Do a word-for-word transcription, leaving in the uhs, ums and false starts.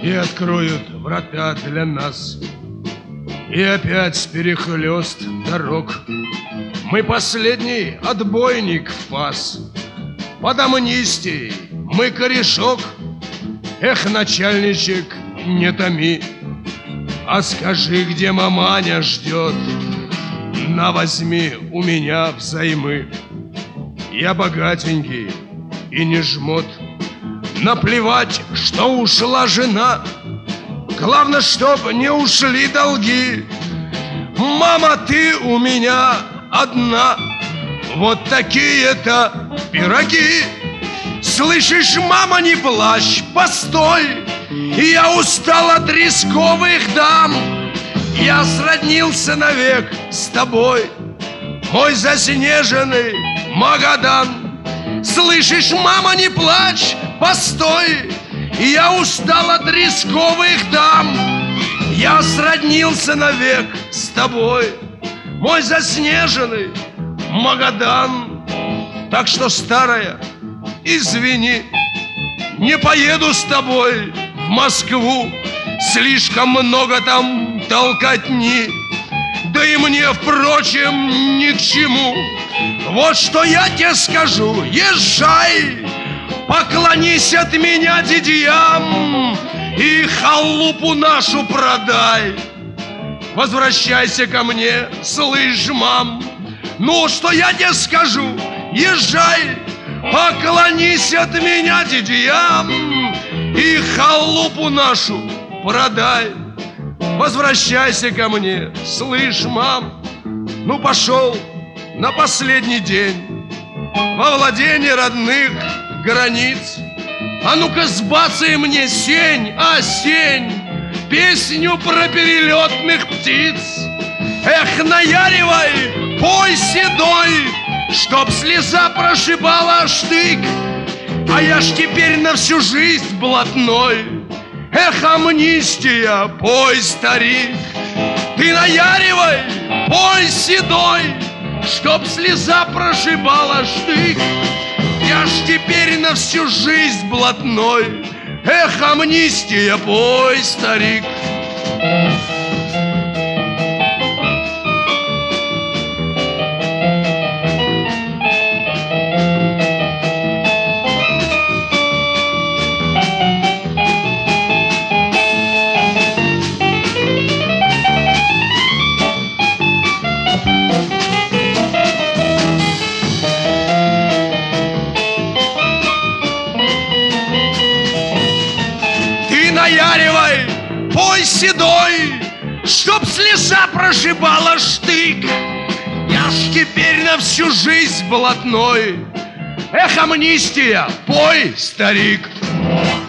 И откроют врата для нас, и опять перехлёст дорог. Мы последний отбойник в пас, под амнистией мы корешок. Эх, начальничек, не томи, а скажи, где маманя ждет. На, возьми у меня взаймы. Я богатенький и не жмот. Наплевать, что ушла жена, главное, чтоб не ушли долги. Мама, ты у меня одна, вот такие-то пироги. Слышишь, мама, не плачь, постой, я устал от рисковых дам. Я сроднился навек с тобой, мой заснеженный Магадан. Слышишь, мама, не плачь, постой, я устал от рисковых дам. Я сроднился навек с тобой, мой заснеженный Магадан. Так что, старая, извини, не поеду с тобой в Москву. Слишком много там толкотни, да и мне, впрочем, ни к чему. Вот что я тебе скажу: езжай, поклонись от меня дядьям и халупу нашу продай. Возвращайся ко мне, слышь, мам. Ну, что я тебе скажу: езжай, поклонись от меня дядьям и халупу нашу продай. Возвращайся ко мне, слышь, мам. Ну, пошел на последний день во владение родных границ. А ну-ка сбацай мне, сень, а сень, песню про перелетных птиц. Эх, наяривай, пой седой, чтоб слеза прошибала штык. А я ж теперь на всю жизнь блатной. Эх, амнистия, пой, старик. Ты наяривай, пой седой, чтоб слеза прошибала штык. Я ж теперь на всю жизнь блатной. Эх, амнистия, пой, старик. Наяривай, пой седой, чтоб слеза прошибала штык. Я ж теперь на всю жизнь блатной. Эх, амнистия, пой, старик.